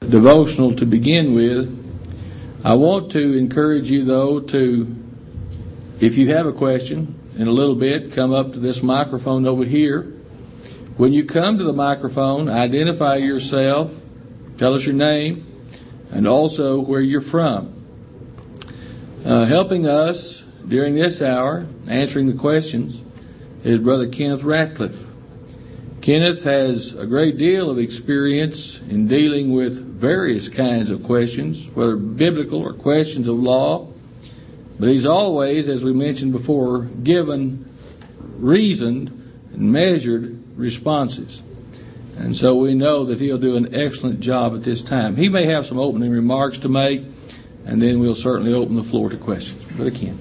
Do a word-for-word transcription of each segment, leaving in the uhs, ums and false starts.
devotional to begin with. I want to encourage you, though, to, if you have a question, in a little bit, come up to this microphone over here. When you come to the microphone, identify yourself, tell us your name, and also where you're from. Uh, helping us during this hour, answering the questions, is Brother Kenneth Ratcliffe. Kenneth has a great deal of experience in dealing with various kinds of questions, whether biblical or questions of law, but he's always, as we mentioned before, given reasoned and measured responses. And so we know that he'll do an excellent job at this time. He may have some opening remarks to make, and then we'll certainly open the floor to questions. Brother Ken.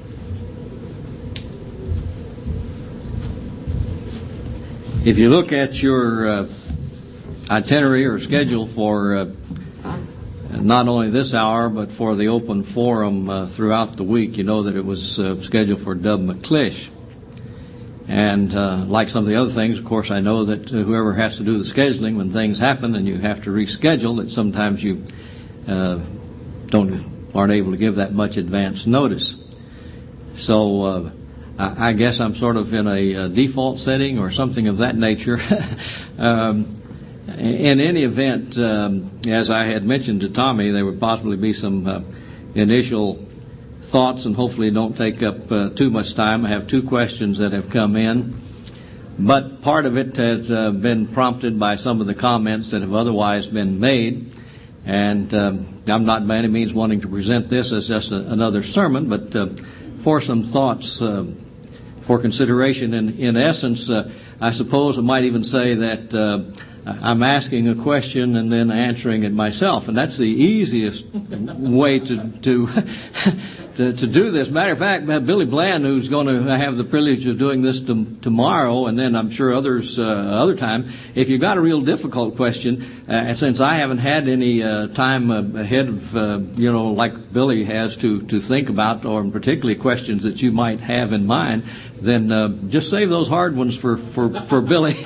If you look at your uh, itinerary or schedule for uh, not only this hour, but for the open forum uh, throughout the week, you know that it was uh, scheduled for Dub McClish. And uh, like some of the other things, of course, I know that uh, whoever has to do the scheduling, when things happen and you have to reschedule, that sometimes you uh, don't aren't able to give that much advance notice. So uh, I, I guess I'm sort of in a, a default setting or something of that nature. um, in any event, um, as I had mentioned to Tommy, there would possibly be some uh, initial thoughts, and hopefully don't take up uh, too much time. I have two questions that have come in, but part of it has uh, been prompted by some of the comments that have otherwise been made, and um, I'm not by any means wanting to present this as just a, another sermon, but uh, for some thoughts uh, for consideration. In, in essence, uh, I suppose I might even say that uh, I'm asking a question and then answering it myself, and that's the easiest way to to to, to do this. Matter of fact, Billy Bland, who's going to have the privilege of doing this to, tomorrow, and then I'm sure others uh, other time, if you've got a real difficult question, uh, and since I haven't had any uh, time uh, ahead of uh, you know like Billy has to to think about, or particularly questions that you might have in mind, then uh, just save those hard ones for for for Billy.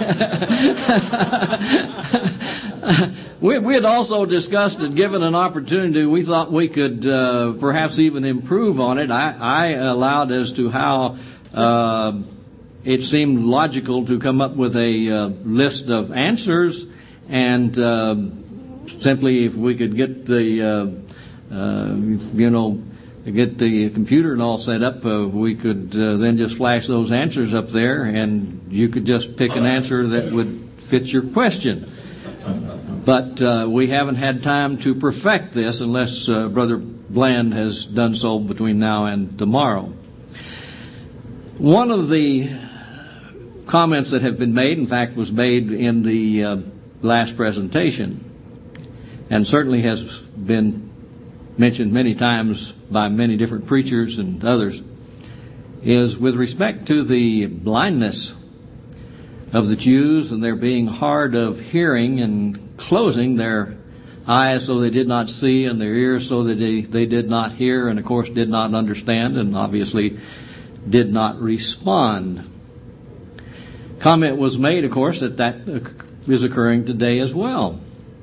we, we had also discussed that given an opportunity, we thought we could uh, perhaps even improve on it. I, I allowed as to how uh, it seemed logical to come up with a uh, list of answers, and uh, simply if we could get the, uh, uh, you know, get the computer and all set up, uh, we could uh, then just flash those answers up there, and you could just pick an answer that would fit your question. But uh, we haven't had time to perfect this unless uh, Brother Bland has done so between now and tomorrow. One of the comments that have been made, in fact, was made in the uh, last presentation, and certainly has been mentioned many times by many different preachers and others, is with respect to the blindness of the Jews and their being hard of hearing and closing their eyes so they did not see and their ears so that they, they did not hear and, of course, did not understand and obviously did not respond. Comment was made, of course, that that is occurring today as well.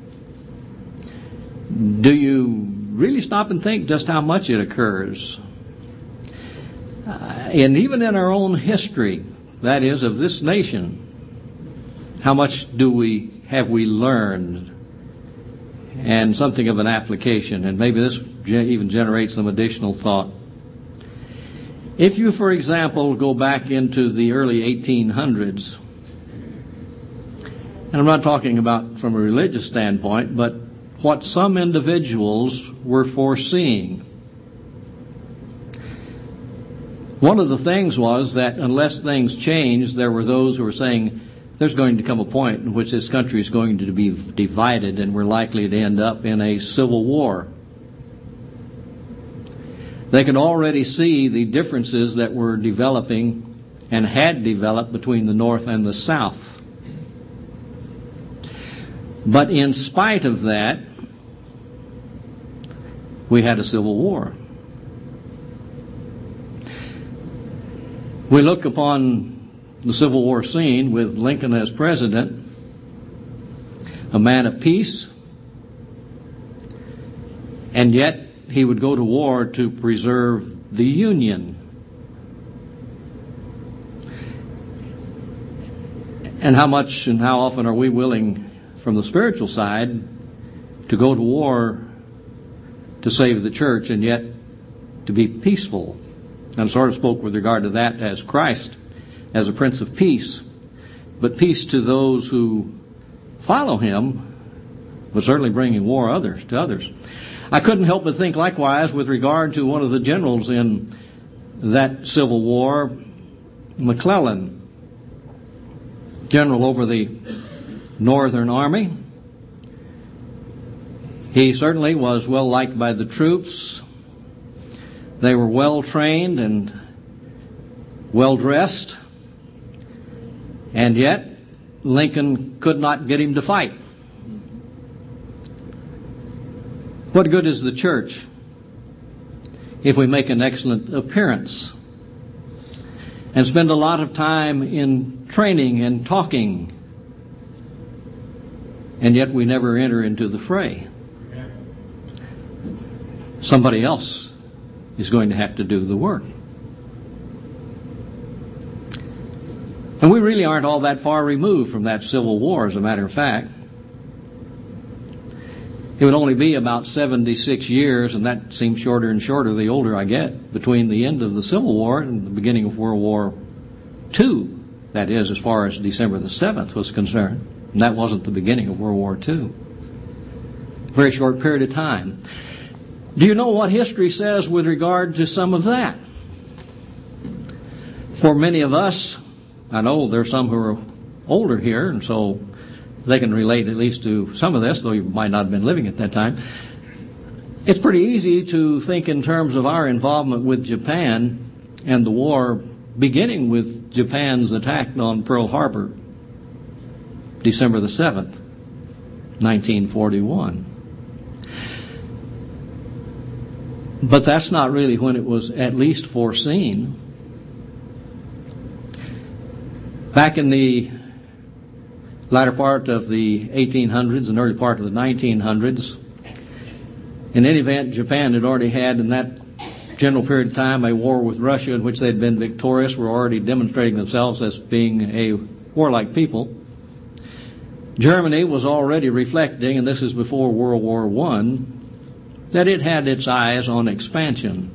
Do you really stop and think just how much it occurs? Uh, and even in our own history, that is, of this nation, how much do we have we learned, and something of an application, and maybe this even generates some additional thought. If you, for example, go back into the early eighteen hundreds, and I'm not talking about from a religious standpoint, but what some individuals were foreseeing. One of the things was that unless things changed, there were those who were saying there's going to come a point in which this country is going to be divided and we're likely to end up in a civil war. They could already see the differences that were developing and had developed between the North and the South. But in spite of that, we had a civil war. We look upon the Civil War scene with Lincoln as president, a man of peace, And yet he would go to war to preserve the Union. And how much and how often are we willing, from the spiritual side, to go to war to save the church and yet to be peaceful? And sort of spoke with regard to that as Christ, as a Prince of Peace. But peace to those who follow him, but certainly bringing war others to others. I couldn't help but think likewise with regard to one of the generals in that Civil War, McClellan, general over the Northern Army. He certainly was well liked by the troops. They were well trained and well dressed, and yet Lincoln could not get him to fight. What good is the church if we make an excellent appearance and spend a lot of time in training and talking, and yet we never enter into the fray? Somebody else is going to have to do the work. And we really aren't all that far removed from that Civil War, as a matter of fact. It would only be about seventy-six years, and that seems shorter and shorter the older I get, between the end of the Civil War and the beginning of World War Two. That is, as far as December the seventh was concerned. And that wasn't the beginning of World War Two. Very short period of time. Do you know what history says with regard to some of that? For many of us, I know there's some who are older here, and so they can relate at least to some of this, though you might not have been living at that time. It's pretty easy to think in terms of our involvement with Japan and the war beginning with Japan's attack on Pearl Harbor, December the seventh, nineteen forty-one. But that's not really when it was at least foreseen. Back in the latter part of the eighteen hundreds and early part of the nineteen hundreds, in any event, Japan had already had in that general period of time a war with Russia in which they'd been victorious, were already demonstrating themselves as being a warlike people. Germany was already reflecting, and this is before World War One, that it had its eyes on expansion.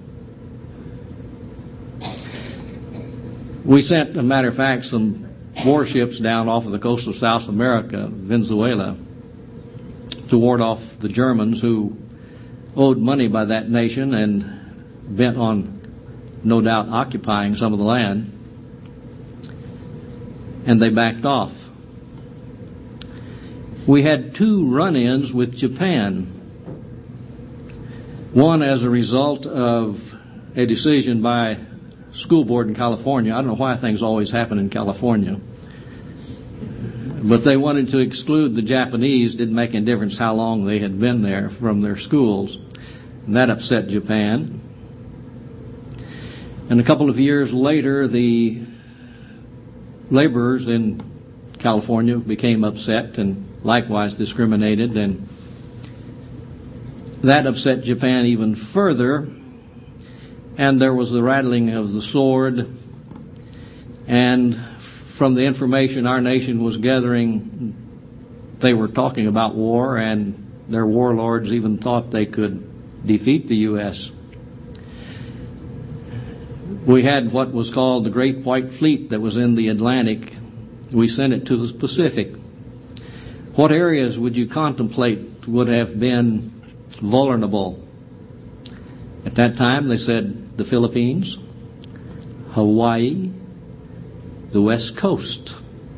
We sent, as a matter of fact, some warships down off of the coast of South America, Venezuela, to ward off the Germans who owed money by that nation and bent on, no doubt, occupying some of the land. And they backed off. We had two run-ins with Japan. One as a result of a decision by school board in California. I don't know why things always happen in California. But they wanted to exclude the Japanese. Didn't make any difference how long they had been there, from their schools. And that upset Japan. And a couple of years later, the laborers in California became upset and likewise discriminated, and that upset Japan even further. And there was the rattling of the sword, and from the information our nation was gathering, they were talking about war, and their warlords even thought they could defeat the U S We had what was called the Great White Fleet that was in the Atlantic. We sent it to the Pacific. What areas would you contemplate would have been vulnerable? At that time, they said the Philippines, Hawaii, the West Coast.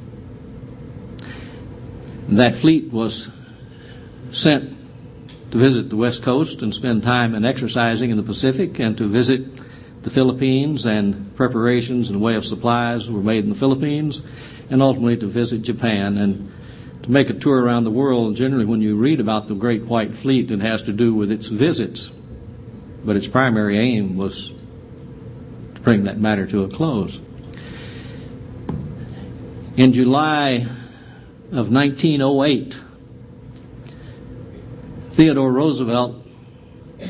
That fleet was sent to visit the West Coast and spend time in exercising in the Pacific, and to visit the Philippines, and preparations and way of supplies were made in the Philippines, and ultimately to visit Japan and to make a tour around the world. Generally, when you read about the Great White Fleet, it has to do with its visits, but its primary aim was to bring that matter to a close. In July of nineteen oh eight, Theodore Roosevelt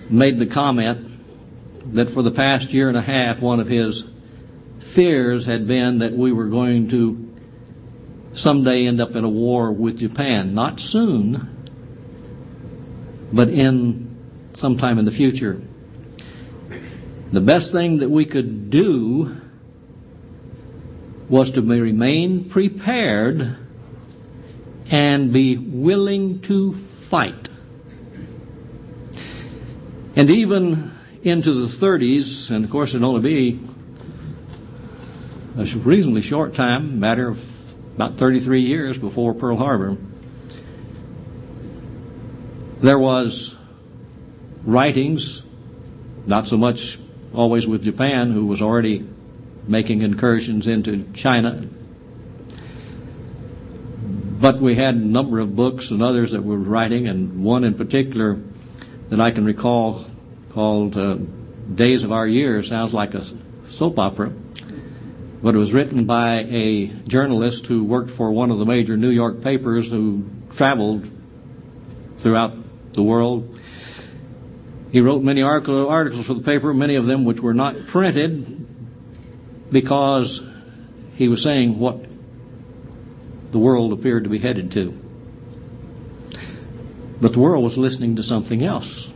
made the comment that for the past year and a half, one of his fears had been that we were going to someday end up in a war with Japan. Not soon, but in sometime in the future. The best thing that we could do was to remain prepared and be willing to fight. And even into the thirties, and of course it'd only be a reasonably short time, matter of about thirty-three years before Pearl Harbor, there was writings, not so much always with Japan, who was already making incursions into China, but we had a number of books and others that were writing, and one in particular that I can recall called uh, Days of Our Year. Sounds like a soap opera, but it was written by a journalist who worked for one of the major New York papers, who traveled throughout the world. He wrote many articles for the paper, many of them which were not printed, because he was saying what the world appeared to be headed to. But the world was listening to something else.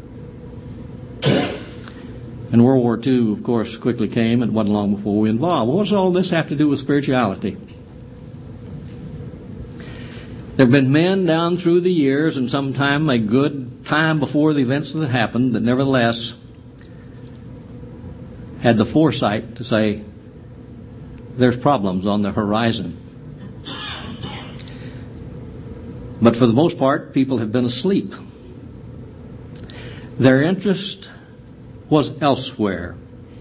And World War Two, of course, quickly came, and it wasn't long before we were involved. What does all this have to do with spirituality? There have been men down through the years, and sometime a good time before the events that happened, that nevertheless had the foresight to say, there's problems on the horizon. But for the most part, people have been asleep. Their interest was elsewhere.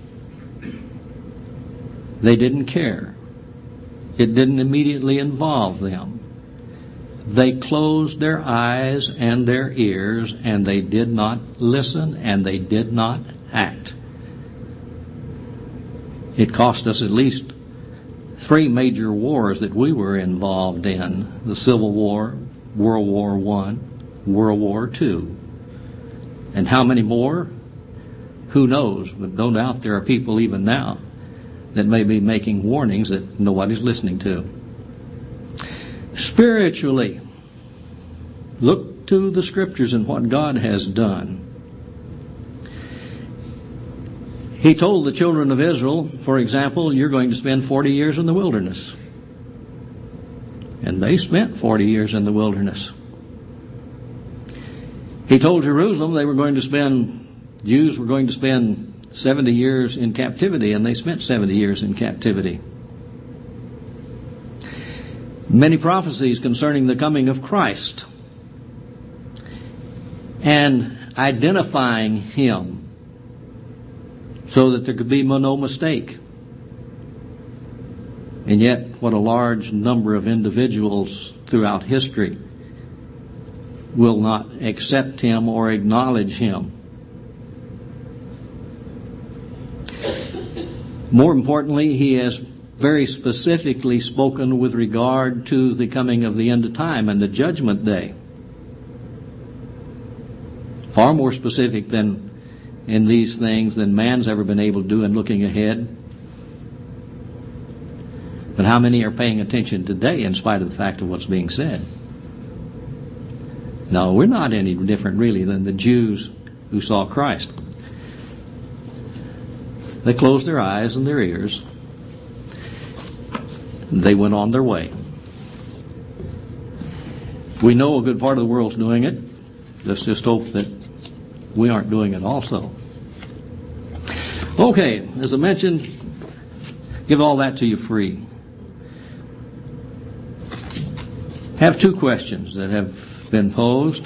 They didn't care. It didn't immediately involve them. They closed their eyes and their ears, and they did not listen, and they did not act. It cost us at least three major wars that we were involved in: the Civil War, World War One, World War Two. And how many more? Who knows? But no doubt there are people even now that may be making warnings that nobody's listening to. Spiritually, look to the Scriptures and what God has done. He told the children of Israel, for example, you're going to spend forty years in the wilderness. And they spent forty years in the wilderness. He told Jerusalem they were going to spend, Jews were going to spend seventy years in captivity, and they spent seventy years in captivity. Many prophecies concerning the coming of Christ and identifying Him so that there could be no mistake. And yet, what a large number of individuals throughout history will not accept Him or acknowledge Him. More importantly, He has very specifically spoken with regard to the coming of the end of time and the judgment day. Far more specific than in these things than man's ever been able to do in looking ahead. But how many are paying attention today in spite of the fact of what's being said? No, we're not any different really than the Jews who saw Christ. They closed their eyes and their ears. They went on their way. We know a good part of the world's doing it. Let's just hope that we aren't doing it also. Okay, as I mentioned, give all that to you free. Have two questions that have been posed.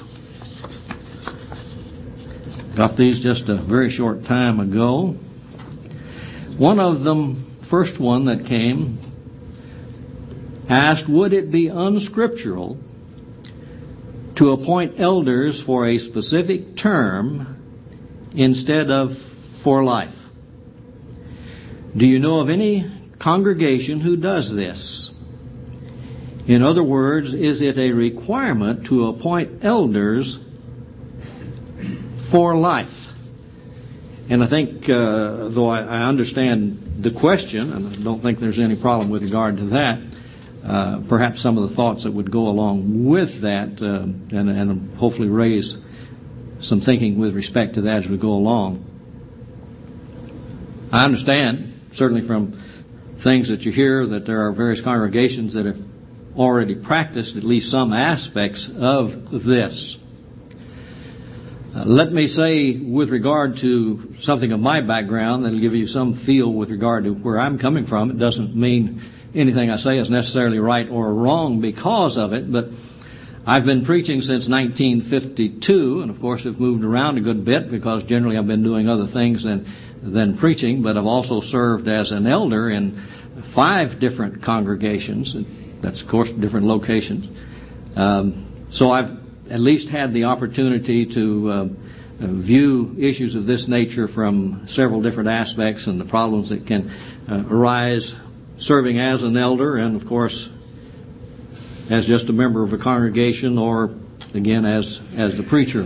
Got these just a very short time ago. One of them, first one that came, asked, would it be unscriptural to appoint elders for a specific term instead of for life? Do you know of any congregation who does this? In other words, is it a requirement to appoint elders for life. And I think, uh, though I, I understand the question, and I don't think there's any problem with regard to that, uh, perhaps some of the thoughts that would go along with that uh, and, and hopefully raise some thinking with respect to that as we go along. I understand, certainly from things that you hear, that there are various congregations that have already practiced at least some aspects of this. Uh, let me say, with regard to something of my background that will give you some feel with regard to where I'm coming from. It doesn't mean anything I say is necessarily right or wrong because of it, but I've been preaching since nineteen fifty-two, and of course have moved around a good bit because generally I've been doing other things than, than preaching, but I've also served as an elder in five different congregations. That's, of course, different locations. Um, so I've at least had the opportunity to uh, view issues of this nature from several different aspects and the problems that can uh, arise serving as an elder and, of course, as just a member of a congregation or, again, as, as the preacher.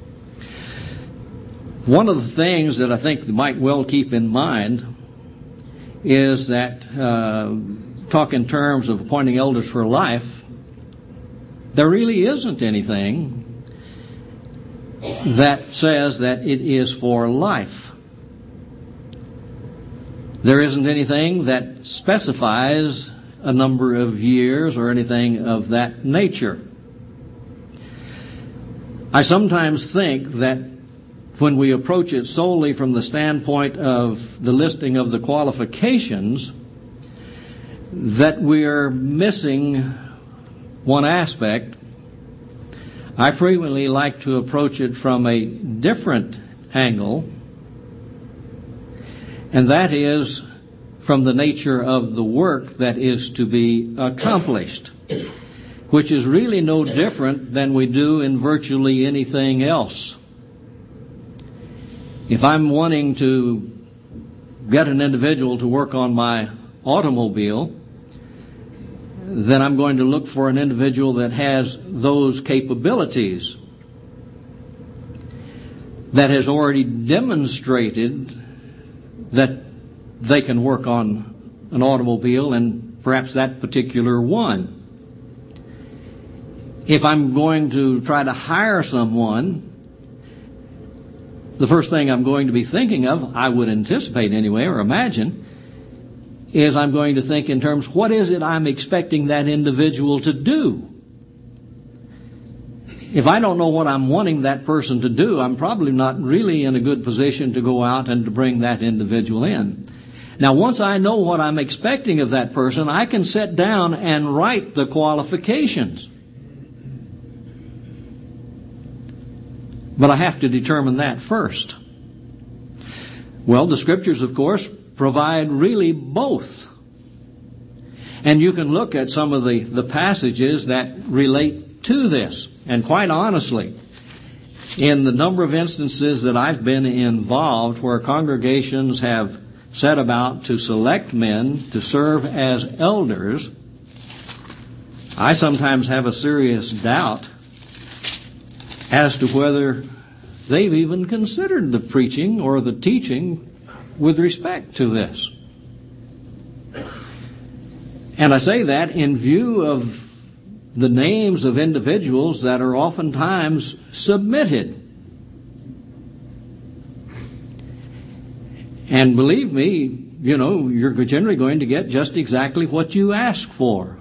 One of the things that I think you might well keep in mind is that, uh, talk in terms of appointing elders for life, there really isn't anything that says that it is for life. There isn't anything that specifies a number of years or anything of that nature. I sometimes think that when we approach it solely from the standpoint of the listing of the qualifications, that we are missing one aspect. I frequently like to approach it from a different angle, and that is from the nature of the work that is to be accomplished, which is really no different than we do in virtually anything else. If I'm wanting to get an individual to work on my automobile, then I'm going to look for an individual that has those capabilities, that has already demonstrated that they can work on an automobile and perhaps that particular one. If I'm going to try to hire someone, the first thing I'm going to be thinking of, I would anticipate anyway, or imagine, is I'm going to think in terms, what is it I'm expecting that individual to do? If I don't know what I'm wanting that person to do, I'm probably not really in a good position to go out and to bring that individual in. Now, once I know what I'm expecting of that person, I can sit down and write the qualifications. But I have to determine that first. Well, the Scriptures, of course, provide really both. And you can look at some of the, the passages that relate to this. And quite honestly, in the number of instances that I've been involved where congregations have set about to select men to serve as elders, I sometimes have a serious doubt as to whether they've even considered the preaching or the teaching with respect to this. And I say that in view of the names of individuals that are oftentimes submitted. And believe me, you know, you're generally going to get just exactly what you ask for.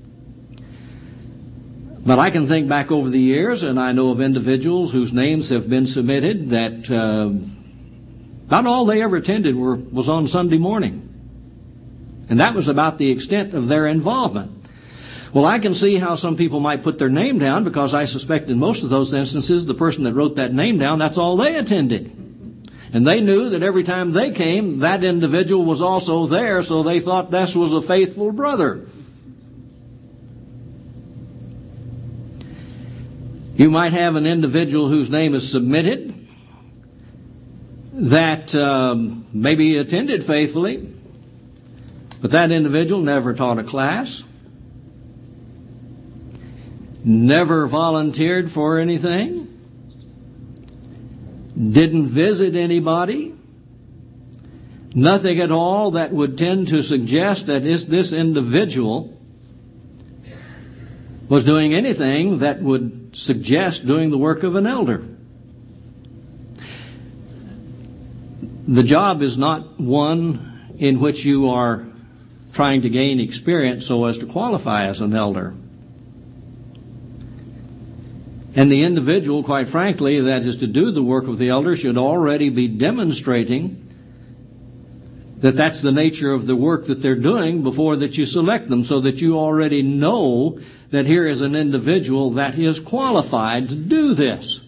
But I can think back over the years, and I know of individuals whose names have been submitted that uh, not all they ever attended were, was on Sunday morning. And that was about the extent of their involvement. Well, I can see how some people might put their name down, because I suspect in most of those instances, the person that wrote that name down, that's all they attended. And they knew that every time they came, that individual was also there, so they thought this was a faithful brother. You might have an individual whose name is submitted that um, maybe attended faithfully, but that individual never taught a class, never volunteered for anything, didn't visit anybody, nothing at all that would tend to suggest that this, this individual was doing anything that would suggest doing the work of an elder. The job is not one in which you are trying to gain experience so as to qualify as an elder. And the individual, quite frankly, that is to do the work of the elder should already be demonstrating that that's the nature of the work that they're doing before that you select them, so that you already know that here is an individual that is qualified to do this.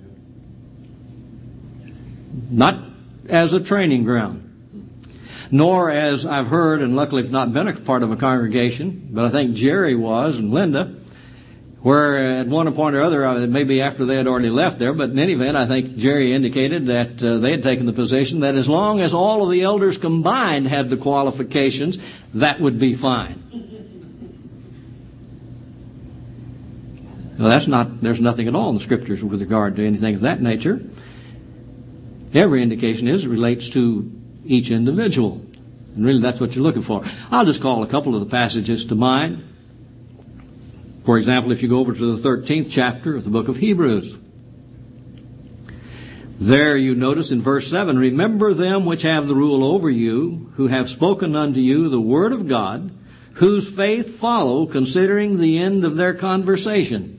Not as a training ground, nor as I've heard, and luckily I've not been a part of a congregation, but I think Jerry was, and Linda, where at one point or other, maybe after they had already left there, but in any event, I think Jerry indicated that uh, they had taken the position that as long as all of the elders combined had the qualifications, that would be fine. Well, that's not, there's nothing at all in the Scriptures with regard to anything of that nature. Every indication is it relates to each individual. And really that's what you're looking for. I'll just call a couple of the passages to mind. For example, if you go over to the thirteenth chapter of the book of Hebrews, there you notice in verse seven, remember them which have the rule over you, who have spoken unto you the word of God, whose faith follow, considering the end of their conversation.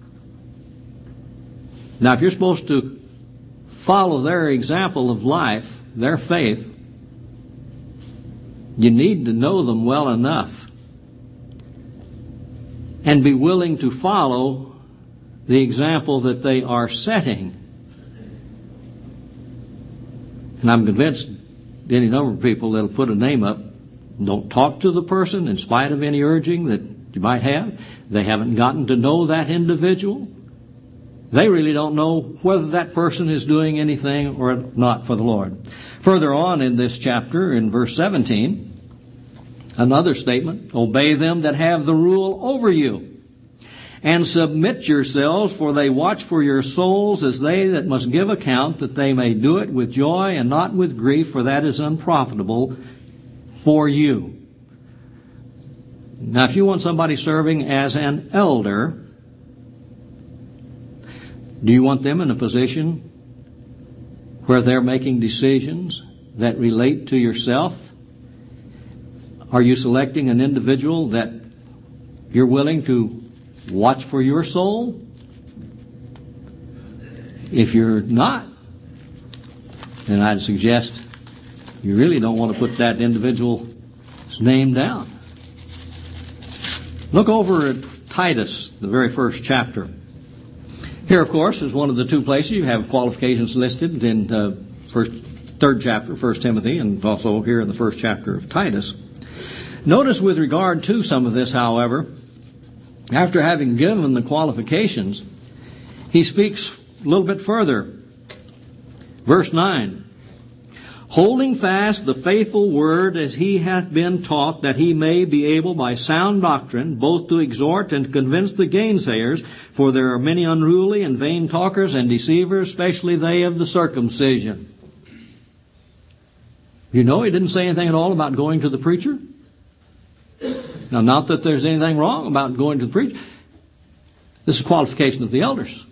Now, if you're supposed to follow their example of life, their faith, you need to know them well enough and be willing to follow the example that they are setting. And I'm convinced any number of people that'll put a name up don't talk to the person in spite of any urging that you might have. They haven't gotten to know that individual. They really don't know whether that person is doing anything or not for the Lord. Further on in this chapter, in verse seventeen, another statement, obey them that have the rule over you, and submit yourselves, for they watch for your souls as they that must give account, that they may do it with joy and not with grief, for that is unprofitable for you. Now, if you want somebody serving as an elder, do you want them in a position where they're making decisions that relate to yourself? Are you selecting an individual that you're willing to watch for your soul? If you're not, then I'd suggest you really don't want to put that individual's name down. Look over at Titus, the very first chapter. Here, of course, is one of the two places you have qualifications listed in uh, first, third chapter, First Timothy, and also here in the first chapter of Titus. Notice with regard to some of this, however, after having given the qualifications, he speaks a little bit further. Verse nine, holding fast the faithful word as he hath been taught, that he may be able by sound doctrine both to exhort and to convince the gainsayers, for there are many unruly and vain talkers and deceivers, especially they of the circumcision. You know, he didn't say anything at all about going to the preacher. Now, not that there's anything wrong about going to the preacher. This is a qualification of the elders.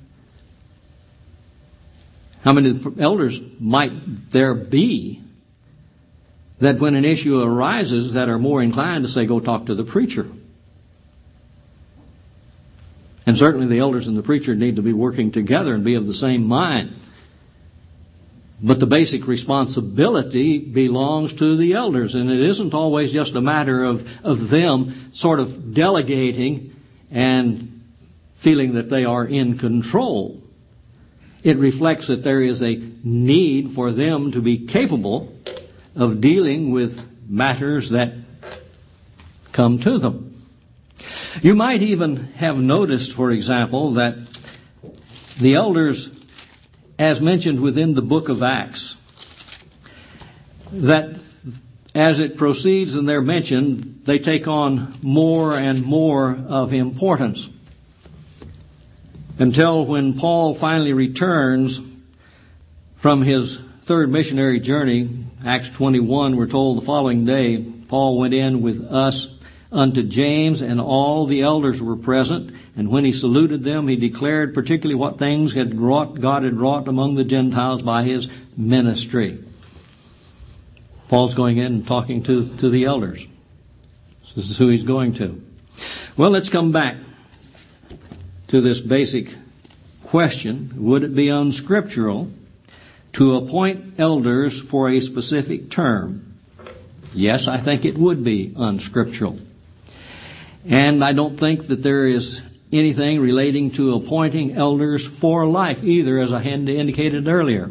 How many elders might there be that when an issue arises that are more inclined to say, go talk to the preacher? And certainly the elders and the preacher need to be working together and be of the same mind. But the basic responsibility belongs to the elders, and it isn't always just a matter of, of them sort of delegating and feeling that they are in control. It reflects that there is a need for them to be capable of dealing with matters that come to them. You might even have noticed, for example, that the elders, as mentioned within the book of Acts, that as it proceeds and they're mentioned, they take on more and more of importance. Until when Paul finally returns From his third missionary journey, Acts twenty-one, we're told the following day, Paul went in with us unto James, and all the elders were present. And when he saluted them, he declared particularly what things had wrought, God had wrought among the Gentiles by his ministry. Paul's going in and talking to, to the elders. This is who he's going to. Well, let's come back to this basic question. Would it be unscriptural to appoint elders for a specific term? Yes, I think it would be unscriptural. And I don't think that there is anything relating to appointing elders for life either, as I had indicated earlier.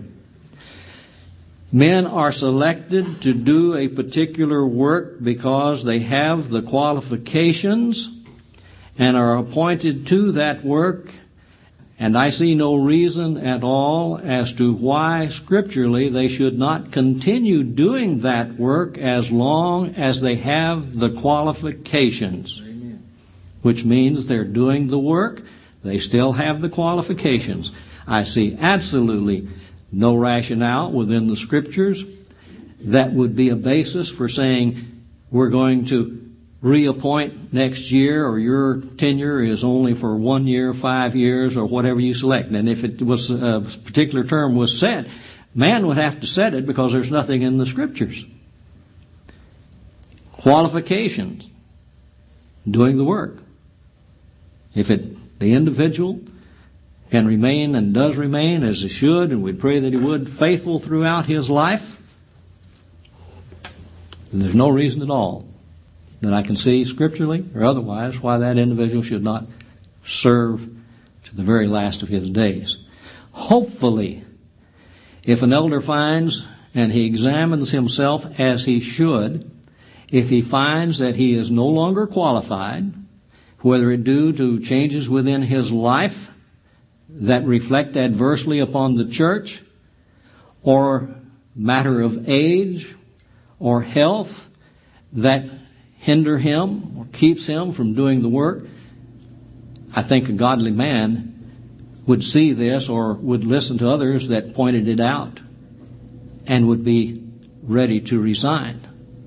Men are selected to do a particular work because they have the qualifications and are appointed to that work, and I see no reason at all as to why scripturally they should not continue doing that work as long as they have the qualifications. Amen. Which means they're doing the work, they still have the qualifications. I see absolutely no rationale within the scriptures that would be a basis for saying we're going to reappoint next year, or your tenure is only for one year, five years, or whatever you select. And if it was a particular term was set, man would have to set it because there's nothing in the scriptures. Qualifications, doing the work. If it the individual can remain and does remain as he should, and we pray that he would, faithful throughout his life, then there's no reason at all that I can see scripturally or otherwise why that individual should not serve to the very last of his days. Hopefully, if an elder finds and he examines himself as he should, if he finds that he is no longer qualified, whether it due to changes within his life that reflect adversely upon the church, or matter of age or health that hinder him or keeps him from doing the work, I think a godly man would see this or would listen to others that pointed it out and would be ready to resign.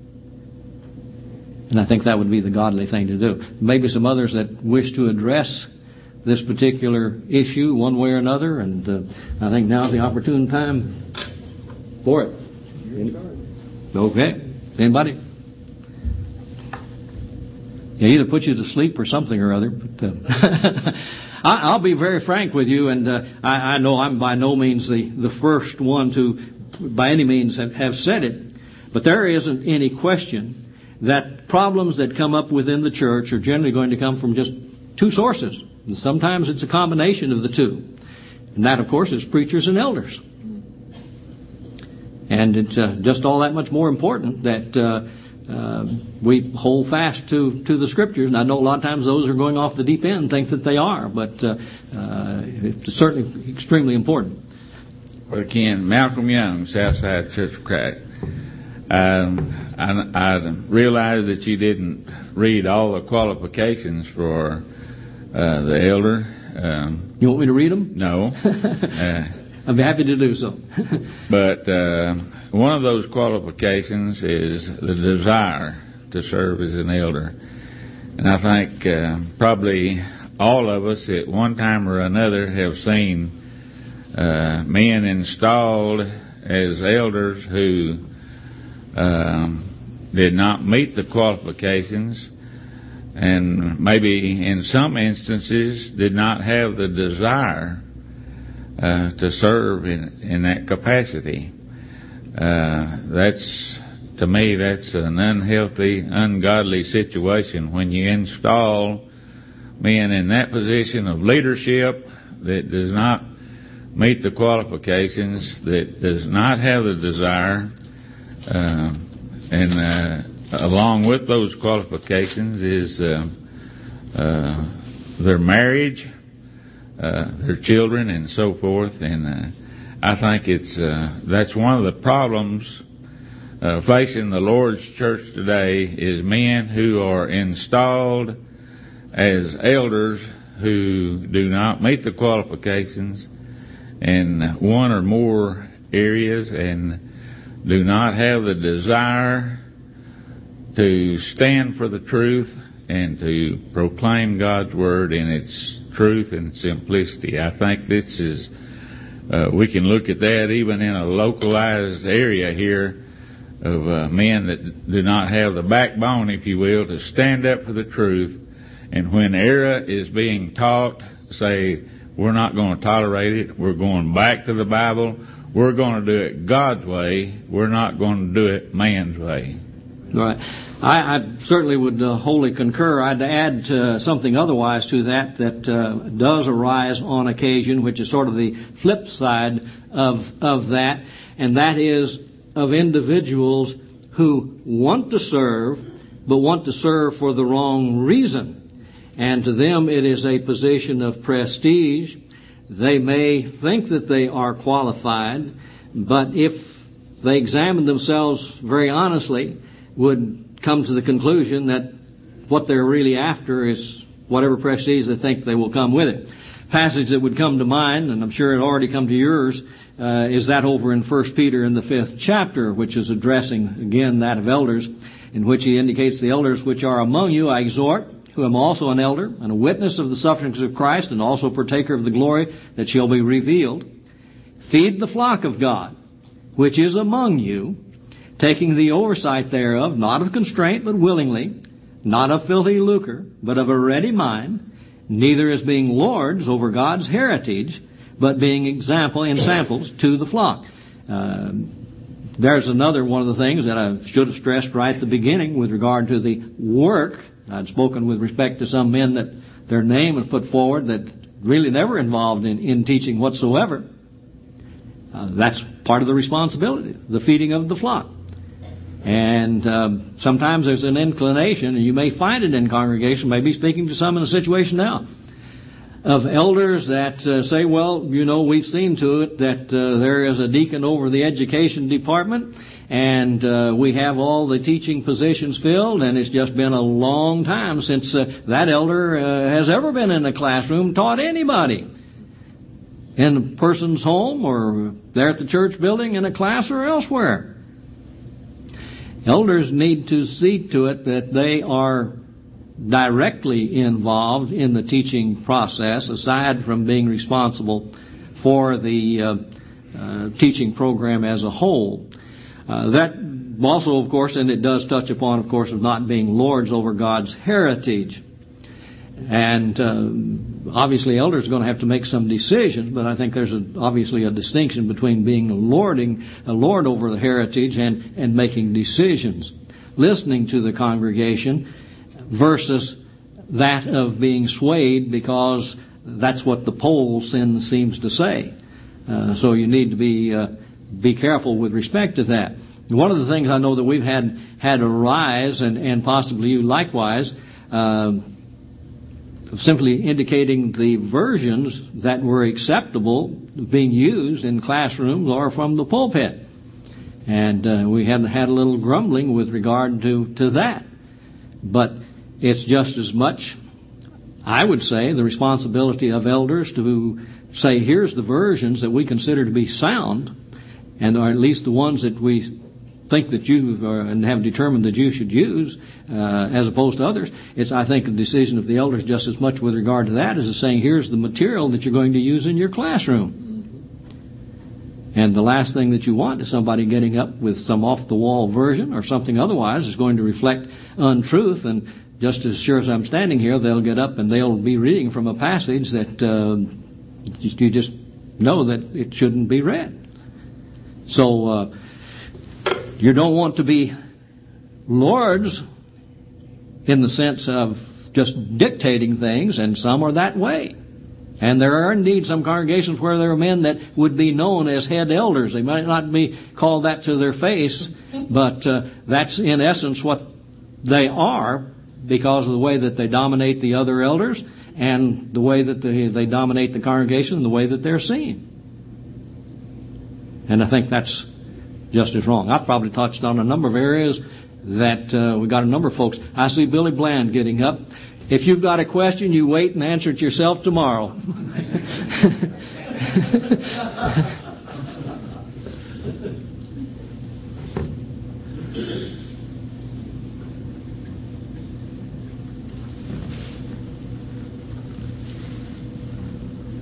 And I think that would be the godly thing to do. Maybe some others that wish to address this particular issue one way or another, and uh, I think now's the opportune time for it. Okay. Anybody? Yeah, either put you to sleep or something or other. But uh, I, I'll be very frank with you, and uh, I, I know I'm by no means the, the first one to, by any means, have, have said it, but there isn't any question that problems that come up within the church are generally going to come from just two sources. And sometimes it's a combination of the two. And that, of course, is preachers and elders. And it's uh, just all that much more important that uh, uh, we hold fast to, to the scriptures. And I know a lot of times those are going off the deep end and think that they are, but uh, uh, it's certainly extremely important. Well, Ken, Malcolm Young, Southside Church of Christ. Um, I, I realize that you didn't read all the qualifications for uh, the elder. Um, you want me to read them? No. uh, I'd be happy to do so. But uh, one of those qualifications is the desire to serve as an elder. And I think uh, probably all of us at one time or another have seen uh, men installed as elders who um, did not meet the qualifications, and maybe in some instances did not have the desire uh, to serve in, in that capacity. Uh, that's, to me, that's an unhealthy, ungodly situation when you install men in that position of leadership that does not meet the qualifications, that does not have the desire, uh, and uh, along with those qualifications is uh, uh, their marriage, uh, their children, and so forth. And uh, I think it's uh, that's one of the problems uh, facing the Lord's church today is men who are installed as elders who do not meet the qualifications, and one or more areas and do not have the desire to stand for the truth and to proclaim God's Word in its truth and simplicity. I think this is, uh, we can look at that even in a localized area here of uh, men that do not have the backbone, if you will, to stand up for the truth. And when error is being taught, say, we're not going to tolerate it. We're going back to the Bible. We're going to do it God's way. We're not going to do it man's way. Right. I, I certainly would uh, wholly concur. I'd add uh, something otherwise to that that uh, does arise on occasion, which is sort of the flip side of of that, and that is of individuals who want to serve, but want to serve for the wrong reason. And to them it is a position of prestige. They may think that they are qualified, but if they examine themselves very honestly, would come to the conclusion that what they're really after is whatever prestige they think they will come with it. Passage that would come to mind, and I'm sure it already come to yours, uh, is that over in First Peter in the fifth chapter, which is addressing, again, that of elders, in which he indicates, the elders which are among you I exhort, who am also an elder, and a witness of the sufferings of Christ, and also partaker of the glory that shall be revealed. Feed the flock of God, which is among you, taking the oversight thereof, not of constraint, but willingly, not of filthy lucre, but of a ready mind, neither as being lords over God's heritage, but being example and samples to the flock. Uh, there's another one of the things that I should have stressed right at the beginning with regard to the work. I'd spoken with respect to some men that their name was put forward that really never involved in, in teaching whatsoever. Uh, that's part of the responsibility, the feeding of the flock. And um, sometimes there's an inclination, and you may find it in congregation, maybe speaking to some in the situation now, of elders that uh, say, well, you know, we've seen to it that uh, there is a deacon over the education department, and uh, we have all the teaching positions filled, and it's just been a long time since uh, that elder uh, has ever been in a classroom, taught anybody in a person's home or there at the church building, in a class or elsewhere. Elders need to see to it that they are directly involved in the teaching process, aside from being responsible for the uh, uh, teaching program as a whole. Uh, that also, of course, and it does touch upon, of course, of not being lords over God's heritage. And uh, obviously elders are going to have to make some decisions, but I think there's a, obviously a distinction between being lording, a lord over the heritage and, and making decisions. Listening to the congregation versus that of being swayed because that's what the poll seems to say. Uh, so you need to be uh, be careful with respect to that. One of the things I know that we've had had arise, and, and possibly you likewise, uh, simply indicating the versions that were acceptable being used in classrooms or from the pulpit. And uh, we had had a little grumbling with regard to, to that. But it's just as much, I would say, the responsibility of elders to say, here's the versions that we consider to be sound, and or at least the ones that we think that you uh, and have determined that you should use, uh, as opposed to others. It's, I think, a decision of the elders just as much with regard to that as saying, here's the material that you're going to use in your classroom. And the last thing that you want is somebody getting up with some off-the-wall version or something otherwise is going to reflect untruth, and just as sure as I'm standing here, they'll get up and they'll be reading from a passage that uh, you just know that it shouldn't be read. So uh, you don't want to be lords in the sense of just dictating things, and some are that way. And there are indeed some congregations where there are men that would be known as head elders. They might not be called that to their face, but uh, that's in essence what they are, because of the way that they dominate the other elders and the way that they, they dominate the congregation and the way that they're seen. And I think that's just as wrong. I've probably touched on a number of areas that uh, we got a number of folks. I see Billy Bland getting up. If you've got a question, you wait and answer it yourself tomorrow.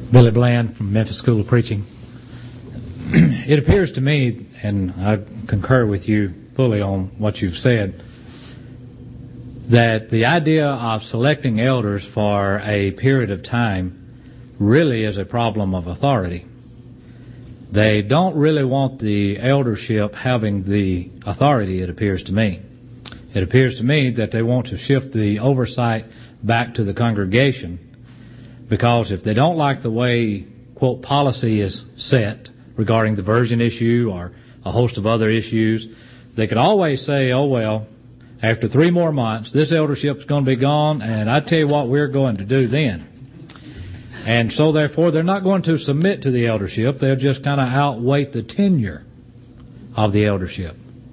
Billy Bland from Memphis School of Preaching. It appears to me, and I concur with you fully on what you've said, that the idea of selecting elders for a period of time really is a problem of authority. They don't really want the eldership having the authority, it appears to me. It appears to me that they want to shift the oversight back to the congregation, because if they don't like the way, quote, policy is set regarding the virgin issue or a host of other issues, they could always say, oh, well, after three more months, this eldership's going to be gone, and I tell you what we're going to do then. And so, therefore, they're not going to submit to the eldership. They'll just kind of outwait the tenure of the eldership.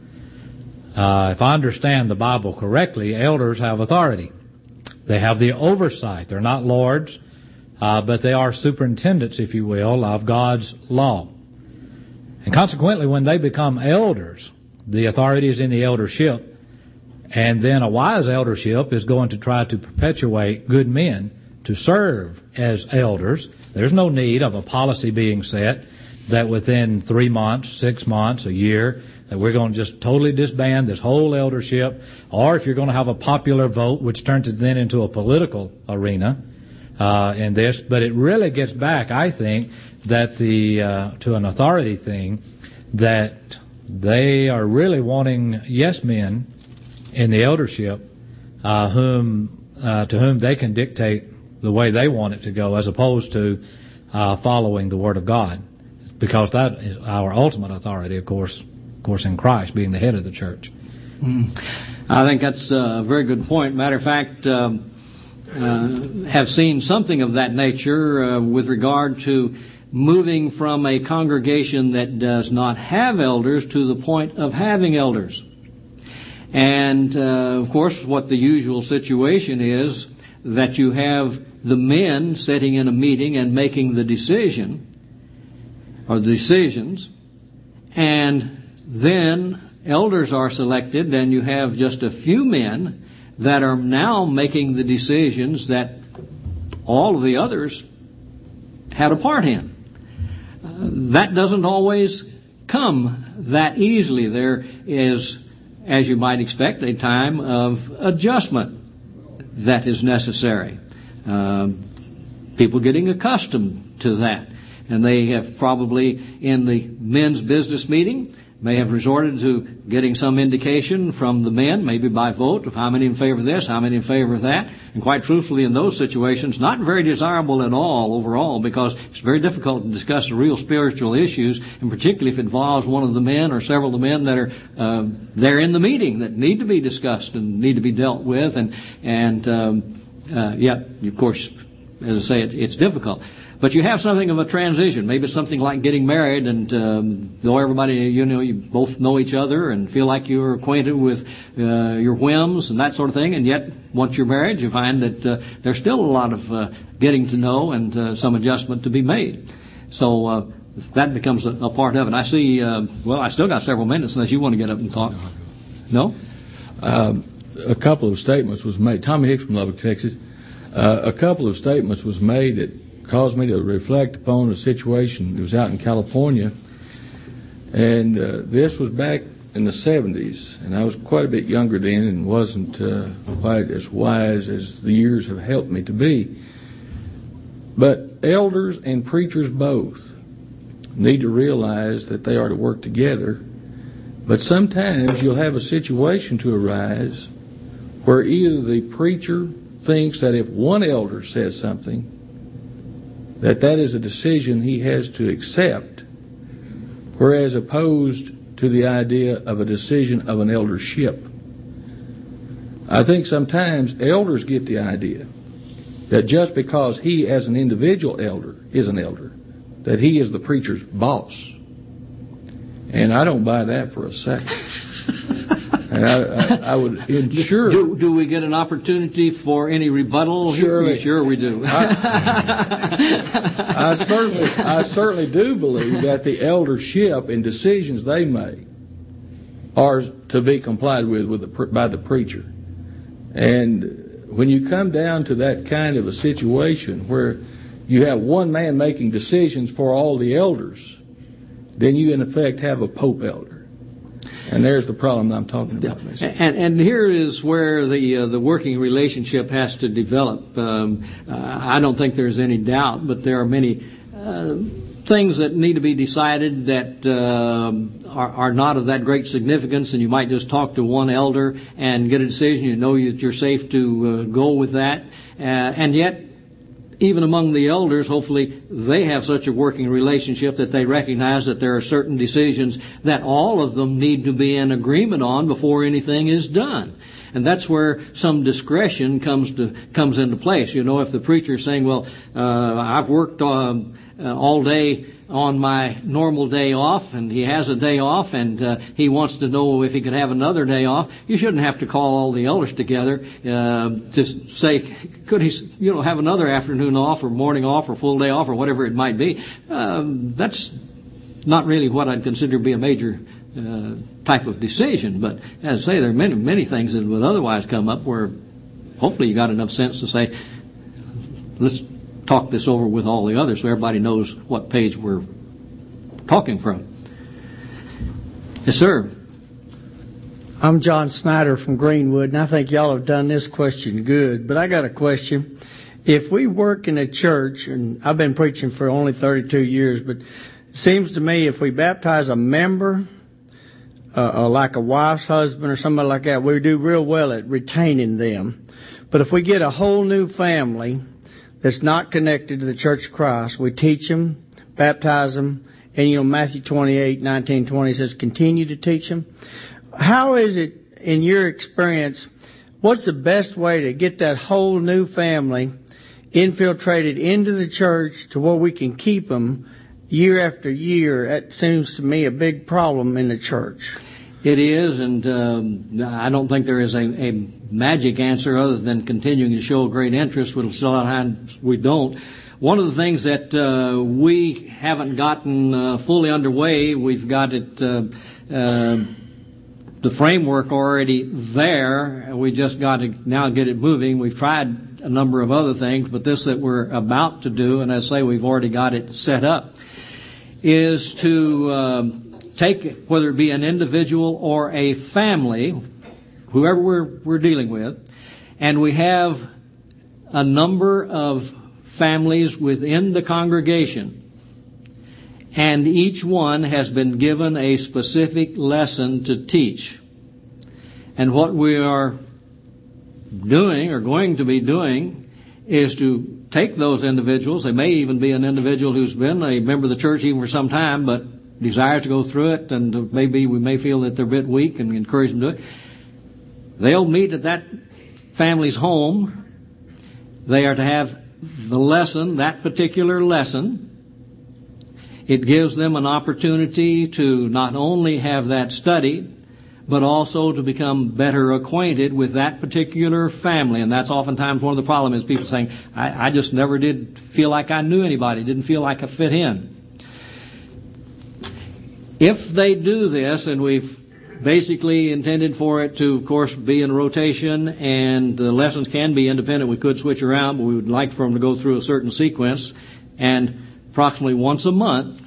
Uh, if I understand the Bible correctly, elders have authority. They have the oversight. They're not lords, uh, but they are superintendents, if you will, of God's law. And consequently, when they become elders, the authority is in the eldership, and then a wise eldership is going to try to perpetuate good men to serve as elders. There's no need of a policy being set that within three months, six months, a year, that we're going to just totally disband this whole eldership, or if you're going to have a popular vote, which turns it then into a political arena uh, in this. But it really gets back, I think, that the uh, to an authority thing, that they are really wanting yes men in the eldership, uh, whom uh, to whom they can dictate the way they want it to go, as opposed to uh, following the Word of God, because that is our ultimate authority, of course, of course, in Christ being the head of the church. Mm. I think that's a very good point. Matter of fact, um, uh, have seen something of that nature uh, with regard to moving from a congregation that does not have elders to the point of having elders. And, uh, of course, what the usual situation is, that you have the men sitting in a meeting and making the decision, or the decisions, and then elders are selected, and you have just a few men that are now making the decisions that all of the others had a part in. Uh, that doesn't always come that easily. There is, as you might expect, a time of adjustment that is necessary. Um, people getting accustomed to that. And they have probably, in the men's business meeting, may have resorted to getting some indication from the men, maybe by vote, of how many in favor of this, how many in favor of that. And quite truthfully, in those situations, not very desirable at all overall, because it's very difficult to discuss real spiritual issues, and particularly if it involves one of the men or several of the men that are uh, there in the meeting that need to be discussed and need to be dealt with. And, and um, uh, yeah, of course, as I say, it's, it's difficult. But you have something of a transition. Maybe it's something like getting married, and um, though everybody, you know, you both know each other and feel like you're acquainted with uh, your whims and that sort of thing, and yet once you're married, you find that uh, there's still a lot of uh, getting to know and uh, some adjustment to be made. So uh, that becomes a, a part of it. I see, uh, well, I still got several minutes unless you want to get up and talk. No? Um, a couple of statements was made. Tommy Hicks from Lubbock, Texas. Uh, a couple of statements was made that caused me to reflect upon a situation that was out in California. And uh, this was back in the seventies, and I was quite a bit younger then and wasn't uh, quite as wise as the years have helped me to be. But elders and preachers both need to realize that they are to work together. But sometimes you'll have a situation to arise where either the preacher thinks that if one elder says something, that that is a decision he has to accept, whereas opposed to the idea of a decision of an eldership. I think sometimes elders get the idea that just because he as an individual elder is an elder, that he is the preacher's boss. And I don't buy that for a second. And I, I, I would ensure. Do, do we get an opportunity for any rebuttal? Surely. Sure we do. I, I certainly, I certainly do believe that the eldership and decisions they make are to be complied with, with the, by the preacher. And when you come down to that kind of a situation where you have one man making decisions for all the elders, then you in effect have a pope elder. And there's the problem I'm talking about. And, and here is where the uh, the working relationship has to develop. Um, uh, I don't think there's any doubt, but there are many uh, things that need to be decided that uh, are, are not of that great significance, and you might just talk to one elder and get a decision. You know that you're safe to uh, go with that, uh, and yet, even among the elders, hopefully they have such a working relationship that they recognize that there are certain decisions that all of them need to be in agreement on before anything is done. And that's where some discretion comes to comes into place. You know, if the preacher's saying, well, uh, I've worked um, uh, all day on my normal day off, and he has a day off, and uh, he wants to know if he could have another day off, you shouldn't have to call all the elders together uh, to say, could he, you know, have another afternoon off or morning off or full day off or whatever it might be. Um, that's not really what I'd consider to be a major uh, type of decision. But as I say, there are many, many things that would otherwise come up where hopefully you got enough sense to say, let's talk this over with all the others so everybody knows what page we're talking from. Yes, sir. I'm John Snyder from Greenwood, and I think y'all have done this question good, but I got a question. If we work in a church, and I've been preaching for only thirty-two years, but it seems to me if we baptize a member, uh, uh, like a wife's husband or somebody like that, we do real well at retaining them. But if we get a whole new family that's not connected to the Church of Christ, we teach them, baptize them, and you know Matthew twenty-eight, nineteen, twenty says continue to teach them. How is it, in your experience, what's the best way to get that whole new family infiltrated into the church to where we can keep them year after year? That seems to me a big problem in the church. It is, and um, I don't think there is a, a magic answer other than continuing to show great interest, which a lot of times we don't. One of the things that uh, we haven't gotten uh, fully underway, we've got it, uh, uh, the framework already there. We just got to now get it moving. We've tried a number of other things, but this that we're about to do, and I say we've already got it set up, is to um, take, whether it be an individual or a family, whoever we're, we're dealing with, and we have a number of families within the congregation, and each one has been given a specific lesson to teach. And what we are doing, or going to be doing, is to take those individuals. They may even be an individual who's been a member of the church even for some time, but desires to go through it, and maybe we may feel that they're a bit weak and encourage them to do it. They'll meet at that family's home. They are to have the lesson, that particular lesson. It gives them an opportunity to not only have that study, but also to become better acquainted with that particular family. And that's oftentimes one of the problems, is people saying, I, I just never did feel like I knew anybody, didn't feel like I fit in. If they do this, and we've basically intended for it to, of course, be in rotation, and the lessons can be independent. We could switch around, but we would like for them to go through a certain sequence, and approximately once a month,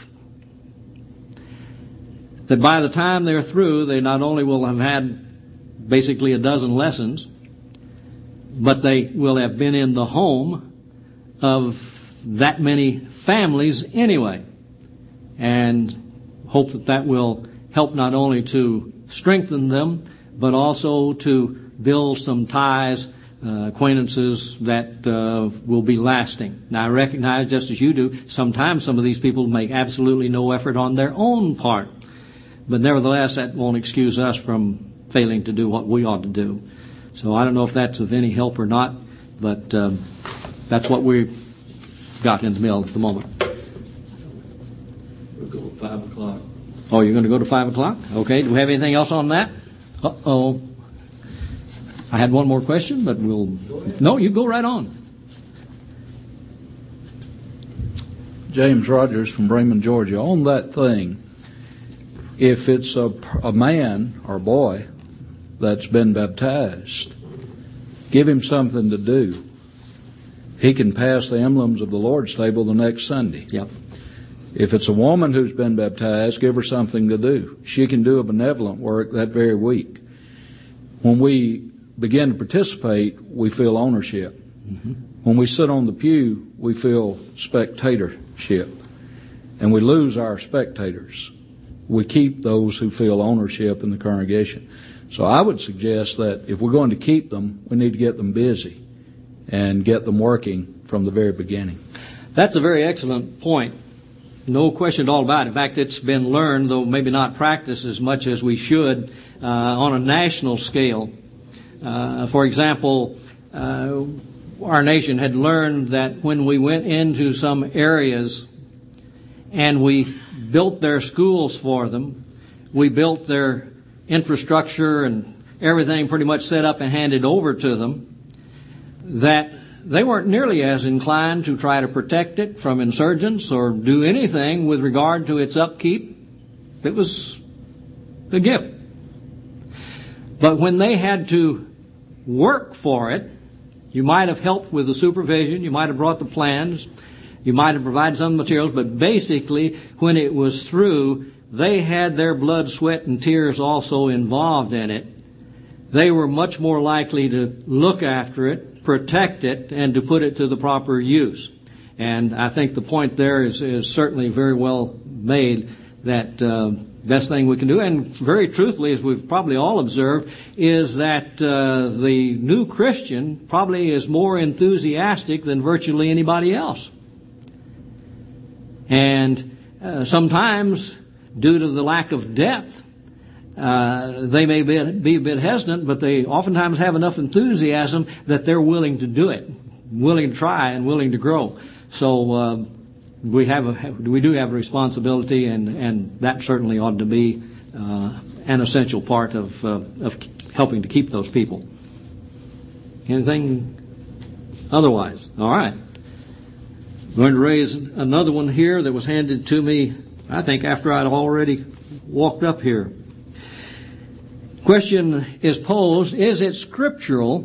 that by the time they're through, they not only will have had basically a dozen lessons, but they will have been in the home of that many families anyway. And hope that that will help not only to strengthen them, but also to build some ties, uh, acquaintances that uh, will be lasting. Now, I recognize, just as you do, sometimes some of these people make absolutely no effort on their own part. But nevertheless, that won't excuse us from failing to do what we ought to do. So I don't know if that's of any help or not, but um, that's what we've got in the mill at the moment. We'll go at five o'clock. Oh, you're going to go to five o'clock? Okay. Do we have anything else on that? Uh-oh. I had one more question, but we'll... No, you go right on. James Rogers from Bremen, Georgia. On that thing, if it's a, a man or boy that's been baptized, give him something to do. he can pass the emblems of the Lord's table the next Sunday. Yep. If it's a woman who's been baptized, give her something to do. She can do a benevolent work that very week. When we begin to participate, we feel ownership. Mm-hmm. When we sit on the pew, we feel spectatorship. And we lose our spectators. We keep those who feel ownership in the congregation. So I would suggest that if we're going to keep them, we need to get them busy and get them working from the very beginning. That's a very excellent point. No question at all about it. In fact, it's been learned, though maybe not practiced as much as we should, uh, on a national scale. Uh, for example, uh, our nation had learned that when we went into some areas and we built their schools for them, we built their infrastructure and everything pretty much set up and handed over to them, that they weren't nearly as inclined to try to protect it from insurgents or do anything with regard to its upkeep. It was a gift. But when they had to work for it, you might have helped with the supervision, you might have brought the plans, you might have provided some materials, but basically when it was through, they had their blood, sweat, and tears also involved in it. They were much more likely to look after it, protect it, and to put it to the proper use. And I think the point there is, is certainly very well made, that uh, best thing we can do, and very truthfully, as we've probably all observed, is that uh, the new Christian probably is more enthusiastic than virtually anybody else. And uh, sometimes, due to the lack of depth, Uh, they may be, be a bit hesitant, but they oftentimes have enough enthusiasm that they're willing to do it, willing to try and willing to grow. So uh, we have a, we do have a responsibility, and, and that certainly ought to be uh, an essential part of, uh, of helping to keep those people. Anything otherwise? All right. I'm going to raise another one here that was handed to me, I think, after I'd already walked up here. Question is posed, is it scriptural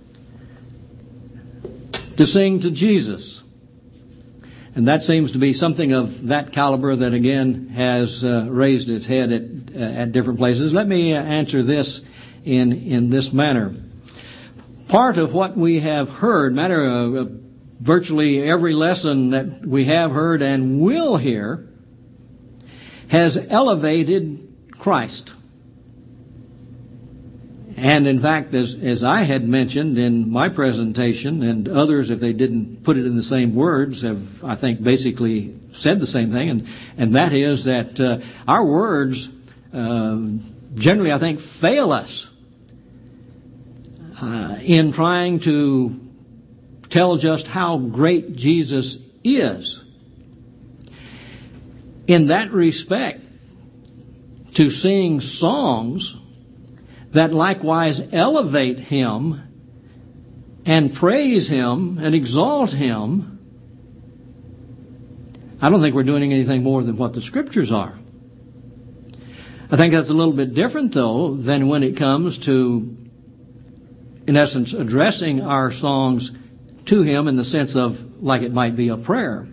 to sing to Jesus? And that seems to be something of that caliber that, again, has uh, raised its head at, uh, at different places. Let me uh, answer this in, in this manner. Part of what we have heard, matter of uh, virtually every lesson that we have heard and will hear, has elevated Christ. And in fact, as, as I had mentioned in my presentation, and others, if they didn't put it in the same words, have, I think, basically said the same thing, and, and that is that uh, our words uh, generally, I think, fail us uh, in trying to tell just how great Jesus is. In that respect, to sing songs that likewise elevate Him and praise Him and exalt Him, I don't think we're doing anything more than what the Scriptures are. I think that's a little bit different, though, than when it comes to, in essence, addressing our songs to Him in the sense of like it might be a prayer.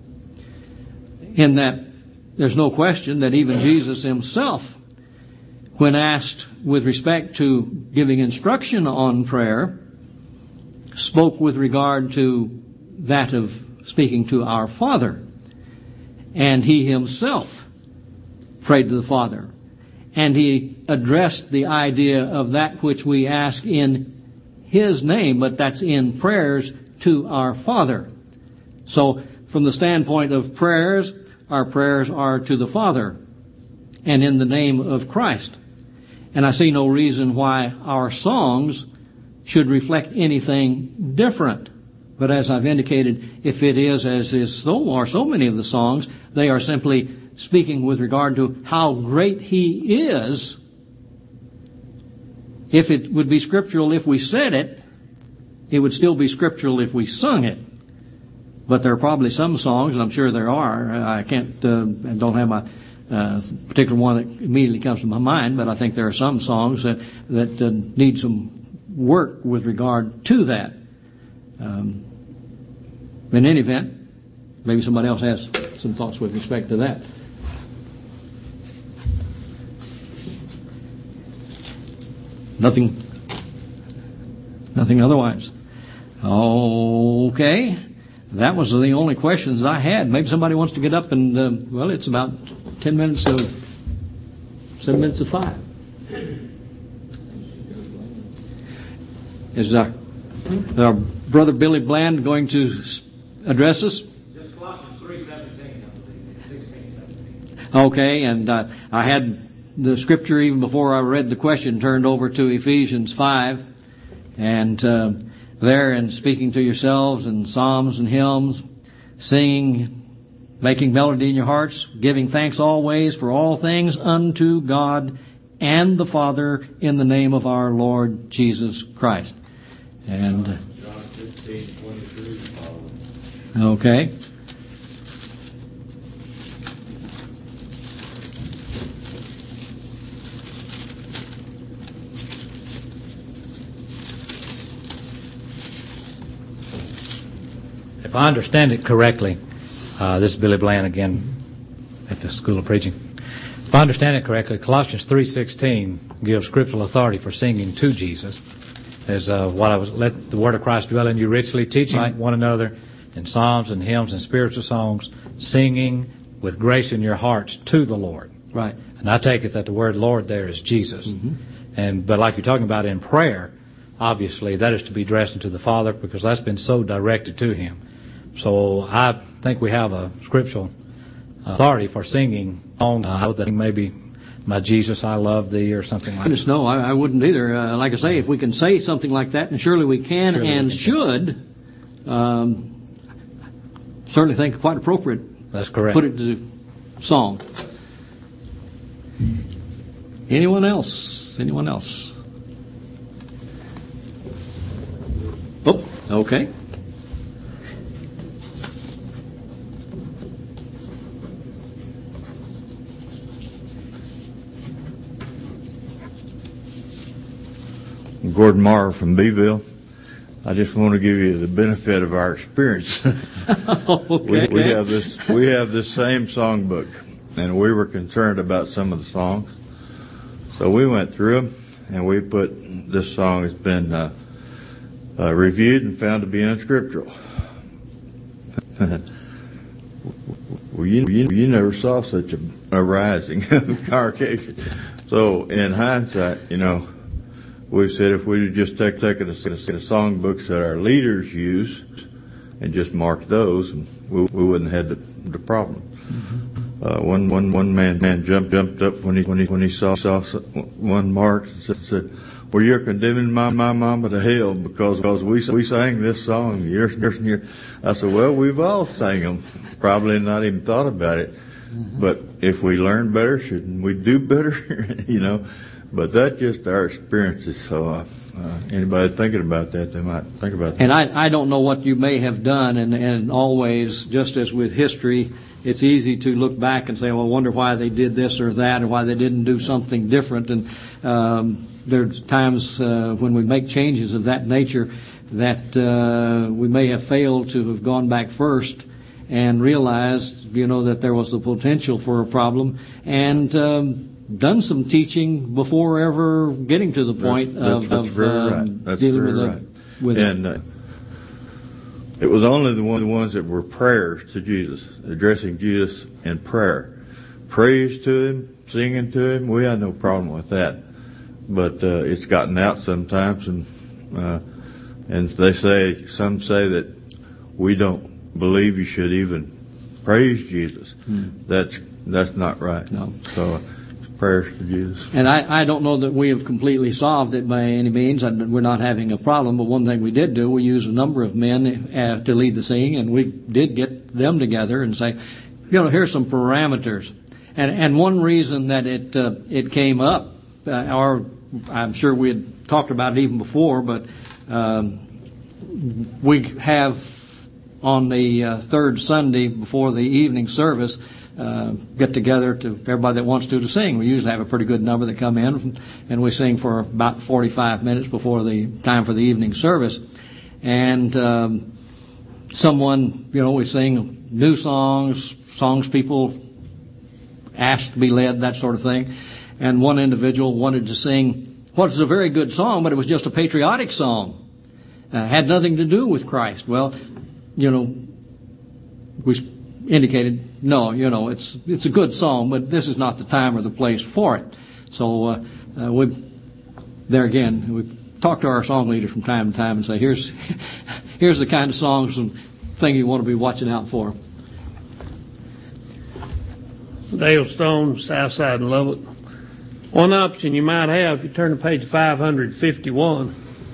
In that there's no question that even Jesus Himself, when asked with respect to giving instruction on prayer, spoke with regard to that of speaking to our Father. And He Himself prayed to the Father. And He addressed the idea of that which we ask in His name, but that's in prayers to our Father. So, from the standpoint of prayers, our prayers are to the Father and in the name of Christ. And I see no reason why our songs should reflect anything different. But as I've indicated, if it is, as is so, or so many of the songs, they are simply speaking with regard to how great He is. If it would be scriptural if we said it, it would still be scriptural if we sung it. But there are probably some songs, and I'm sure there are, I can't, uh, I don't have my Uh, particular one that immediately comes to my mind, but I think there are some songs that, that uh, need some work with regard to that. Um, in any event, maybe somebody else has some thoughts with respect to that. Nothing, nothing otherwise. Okay, that was the only questions I had. Maybe somebody wants to get up and, uh, well, it's about ten minutes of, seven minutes of five. Is our, our brother Billy Bland going to address us? Just Colossians three seventeen, I believe, sixteen, seventeen. Okay, and uh, I had the scripture even before I read the question turned over to Ephesians five, and uh, there in speaking to yourselves in psalms and hymns, singing, making melody in your hearts, giving thanks always for all things unto God and the Father in the name of our Lord Jesus Christ. And John fifteen twenty-three. Okay. If I understand it correctly, uh, this is Billy Bland again at the School of Preaching. If I understand it correctly, Colossians three sixteen gives scriptural authority for singing to Jesus. As uh, what I was, let the word of Christ dwell in you richly, teaching Right. one another in psalms and hymns and spiritual songs, singing with grace in your hearts to the Lord. Right. And I take it that the word Lord there is Jesus. Mm-hmm. And but like you're talking about in prayer, obviously that is to be addressed unto the Father because that's been so directed to Him. So I think we have a scriptural authority for singing songs. I know that maybe my Jesus, I love thee, or something like Goodness, that. no, I, I wouldn't either. Uh, like I say, if we can say something like that, and surely we can Surely and we can. should, um, certainly think quite appropriate. That's correct. Put it to song. Anyone else? Anyone else? Oh, okay. Gordon Marr from Beeville. I just want to give you the benefit of our experience. Okay. we, we have this we have this same songbook, and we were concerned about some of the songs, so we went through them and we put this song has been uh, uh, reviewed and found to be unscriptural. well, you, you, you never saw such a, a rising congregation. So in hindsight, you know, we said if we'd just take, taken a set of songbooks that our leaders use and just marked those, we, we wouldn't have had the, the problem. Mm-hmm. Uh, one, one, one man, man jumped, jumped up when he, when he, when he saw, saw one marked and said, said, well, you're condemning my, my mama to hell because, because we, we sang this song years and years and years. I said, well, we've all sang them. Probably not even thought about it. Mm-hmm. But if we learn better, shouldn't we do better? you know? But that's just our experiences. So uh, uh, anybody thinking about that, they might think about that. And I, I don't know what you may have done, and, and always, just as with history, it's easy to look back and say, well, I wonder why they did this or that, or why they didn't do something different. And um, there's times uh, when we make changes of that nature that uh, we may have failed to have gone back first and realized, you know, that there was the potential for a problem, and um, done some teaching before ever getting to the point that's, of, that's, that's of very uh, right. That's dealing very with, right. the, with and, it. Uh, it was only the, one, the ones that were prayers to Jesus, addressing Jesus in prayer. Praise to Him, singing to Him, we had no problem with that. But uh, it's gotten out sometimes, and uh, and they say, some say that we don't believe you should even praise Jesus. Hmm. That's that's not right. No. So uh, prayers to Jesus. And I, I don't know that we have completely solved it by any means. I, we're not having a problem, but one thing we did do, we used a number of men uh, to lead the singing, and we did get them together and say, you know, here's some parameters. And and one reason that it uh, it came up, uh, or I'm sure we had talked about it even before, but um, we have on the uh, third Sunday before the evening service, Uh, get together to everybody that wants to to sing. We usually have a pretty good number that come in, and we sing for about forty-five minutes before the time for the evening service. And um, someone, you know, we sing new songs, songs people asked to be led, that sort of thing. And one individual wanted to sing what was a very good song, but it was just a patriotic song. Uh, had nothing to do with Christ. Well, you know, we indicated, no, you know, it's it's a good song, but this is not the time or the place for it. So uh, uh, we, there again, we talk to our song leaders from time to time and say, here's here's the kind of songs and thing you want to be watching out for. Dale Stone, Southside and Lubbock. One option you might have, if you turn to page five hundred fifty-one.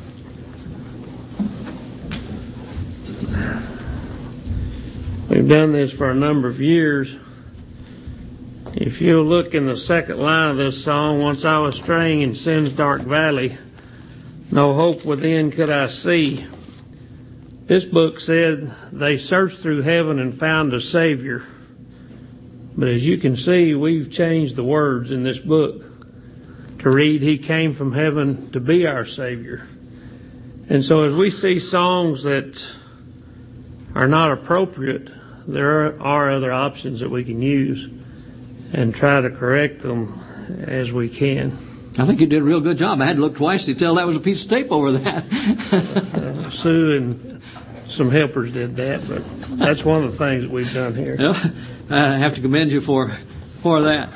We've done this for a number of years. If you'll look in the second line of this song, once I was straying in sin's dark valley, no hope within could I see. This book said they searched through heaven and found a Savior. But as you can see, we've changed the words in this book to read, He came from heaven to be our Savior. And so as we see songs that are not appropriate, there are other options that we can use and try to correct them as we can. I think you did a real good job. I had to look twice to tell that was a piece of tape over that. uh, Sue and some helpers did that, but that's one of the things that we've done here. Yeah, I have to commend you for for that.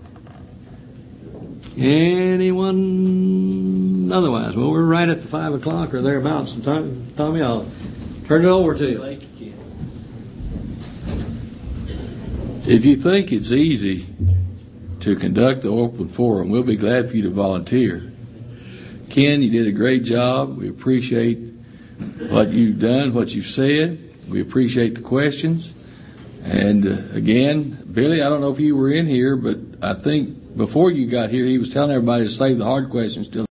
Anyone otherwise? Well, we're right at the five o'clock or thereabouts. And Tommy, Tommy, I'll turn it over to you. If you think it's easy to conduct the open forum, we'll be glad for you to volunteer. Ken, you did a great job. We appreciate what you've done, what you've said. We appreciate the questions. And uh, again, Billy, I don't know if you were in here, but I think before you got here, he was telling everybody to save the hard questions till